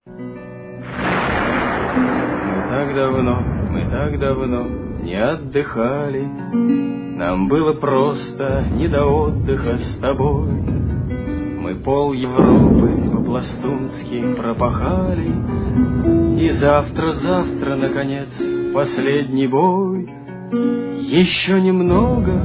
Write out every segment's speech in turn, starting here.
Мы так давно не отдыхали, нам было просто не до отдыха с тобой. Мы пол Европы по-пластунски пропахали, и завтра, наконец, последний бой. Еще немного,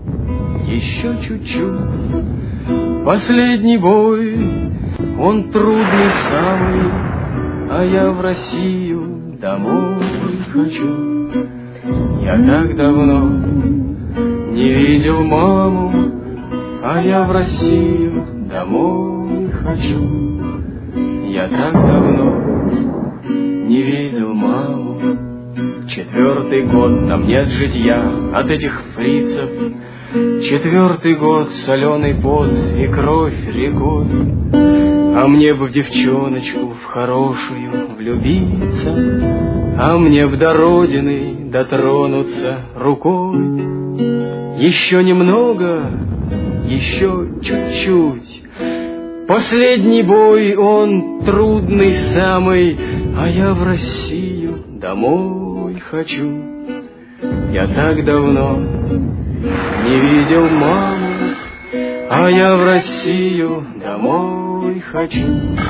еще чуть-чуть, последний бой. Он трудный самый, а я в Россию домой хочу. Я так давно не видел маму, а я в Россию домой хочу. Я так давно не видел маму. 4-й год нам нет житья от этих фрицев. 4-й год соленый пот и кровь рекой. А мне бы в девчоночку в хорошую влюбиться, а мне б до родины дотронуться рукой. Еще немного, еще чуть-чуть, последний бой, он трудный самый, а я в Россию домой хочу. Я так давно не видел маму, а я в Россию домой хочу.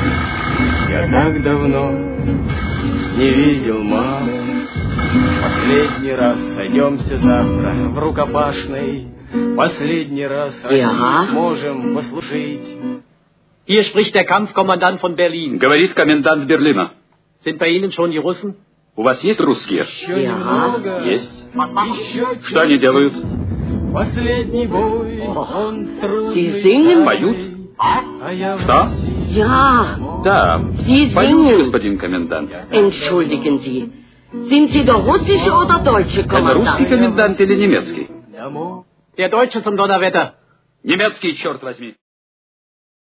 Я так давно не видел маму. Последний раз сойдемся завтра в рукопашной. Последний раз сможем послужить. Hier spricht der Kampfkommandant von Berlin. Говорит комендант Берлина. Sind bei Ihnen schon die Russen? У вас есть русские? Есть. Что они делают? Последний бой, Sie singen? Поют? Что? Ja. Да. Sie Поют, singen. господин комендант. Entschuldigen Sie. Sind Sie der russische oder deutsche Это русский Kommandant? комендант или немецкий? Der Deutsche zum Donnerwetter. Немецкий, черт возьми.